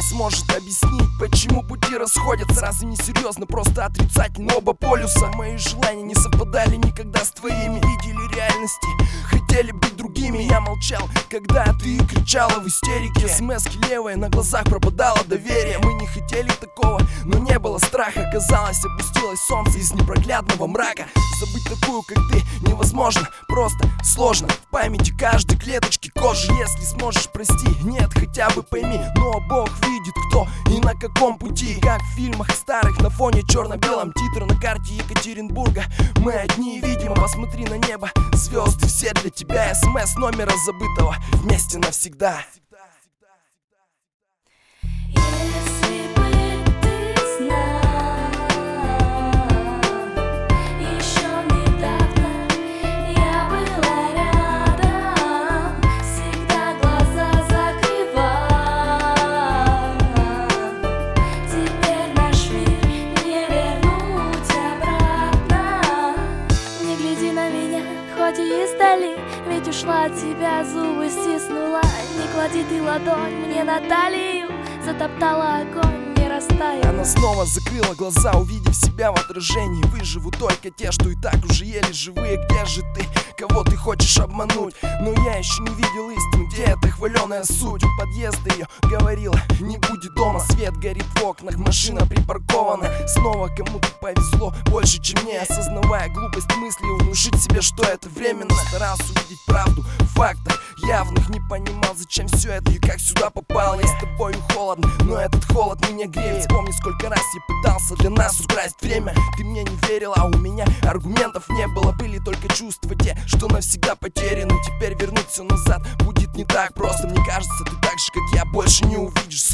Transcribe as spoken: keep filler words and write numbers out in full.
сможет объяснить, почему пути расходятся. Разве не серьезно просто отрицать на оба полюса? Мои желания не совпадали никогда с твоими. Видели реальности, хотели быть другими. Я молчал, когда ты кричала в истерике. Смски левые, на глазах пропадало доверие. Мы не хотели такого, но не было страха. Казалось, опустилось солнце из непроглядного мрака. Забыть такую, как ты, невозможно, просто сложно. В памяти каждой клеточки кожи. Если сможешь, прости, нет, хотя бы пойми. Но Бог видит, кто и на каком пути. Как в фильмах старых на фоне черно-белом. Титры на карте Екатеринбурга. Мы одни, видимо, посмотри на небо. Звезды все для тебя, СМС номера забытого. Вместе навсегда. Если бы ты знал, еще недавно я была рядом, всегда глаза закрывал. Теперь наш мир не вернуть обратно. Не гляди на меня, хоть и издали, ведь ушла от тебя, зубы стиснула. Не клади ты ладонь мне на талию, затоптала огонь, не растаял. Она снова закрыла глаза, увидев себя в отражении. Выживут только те, что и так уже еле живые. Где же ты, кого ты хочешь обмануть? Но я еще не видел истину, где эта хваленая суть? У подъезда ее говорила, не будет дома. Свет горит в окнах, машина припаркована. Снова кому-то повезло больше, чем мне. Осознавая глупость мысли, внушить себе, что это временно. Старался увидеть правду в фактах явных. Не понимал, зачем все это и как сюда попал. Я с тобою холодно, но этот холод меня греет. Вспомни, сколько раз я пытался для нас украсть время. Ты мне не верила, а у меня аргументов не было. Были только чувства те, что навсегда потеряны. Теперь вернуть все назад будет не так просто. Мне кажется, ты так же, как я, больше не увидишь